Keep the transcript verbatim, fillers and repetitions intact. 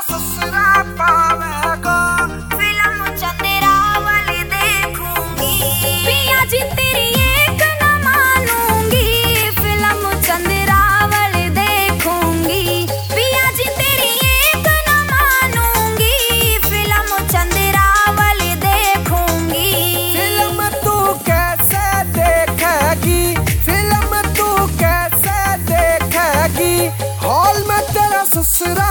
ससुरा पावेगा। फिल्म चंदेरा वाली देखूंगी, पिया जी तेरी एक न मानूंगी। फिल्म चंदेरा वाली देखूंगी, पिया जी तेरी एक न मानूंगी। फिल्म चंदेरा वाली देखूंगी। फिल्म तू कैसे देखेगी, फिल्म तू कैसे देखेगी, हॉल में तेरा ससुरा